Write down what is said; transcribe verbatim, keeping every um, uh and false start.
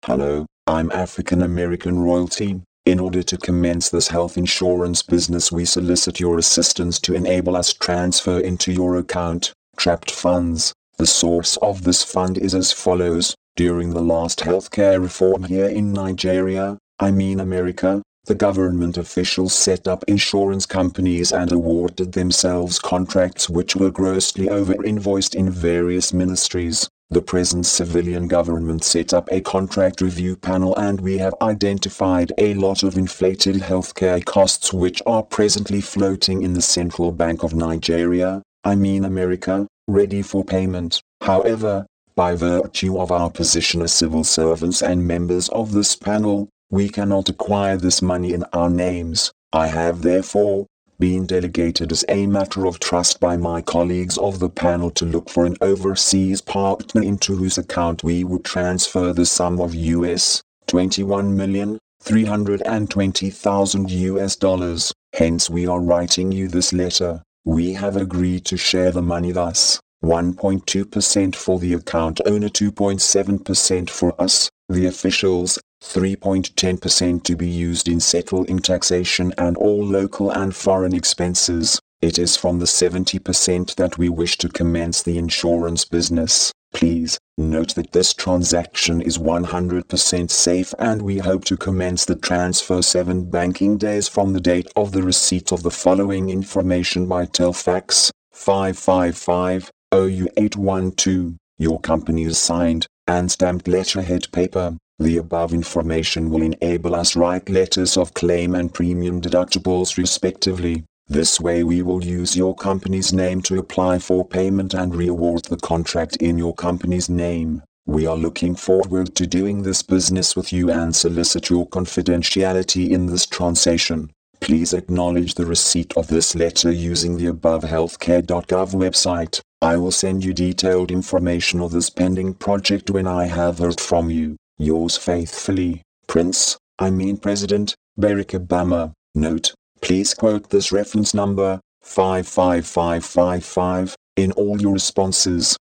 Hello, I'm African American royalty. In order to commence this health insurance business, we solicit your assistance to enable us transfer into your account trapped funds. The source of this fund is as follows. During the last healthcare reform here in Nigeria, I mean America, the government officials set up insurance companies and awarded themselves contracts which were grossly over-invoiced in various ministries. The present civilian government set up a contract review panel, and we have identified a lot of inflated healthcare costs which are presently floating in the Central Bank of Nigeria, I mean America, ready for payment. However, by virtue of our position as civil servants and members of this panel, we cannot acquire this money in our names. I have therefore been delegated as a matter of trust by my colleagues of the panel to look for an overseas partner into whose account we would transfer the sum of U S twenty-one million three hundred twenty thousand U S dollars. Hence we are writing you this letter. We have agreed to share the money thus. one point two percent for the account owner, two point seven percent for us, the officials, three point one zero percent to be used in settling taxation and all local and foreign expenses. It is from the seventy percent that we wish to commence the insurance business. Please note that this transaction is one hundred percent safe, and we hope to commence the transfer seven banking days from the date of the receipt of the following information by telefax five five five zero U eight one two. Your company is signed and stamped letterhead paper. The above information will enable us write letters of claim and premium deductibles respectively. This way we will use your company's name to apply for payment and re-award the contract in your company's name. We are looking forward to doing this business with you and solicit your confidentiality in this transaction. Please acknowledge the receipt of this letter using the above healthcare dot gov website. I will send you detailed information of this pending project when I have heard from you. Yours faithfully, Prince, I mean President, Barack Obama. Note, please quote this reference number, five five five five five, in all your responses.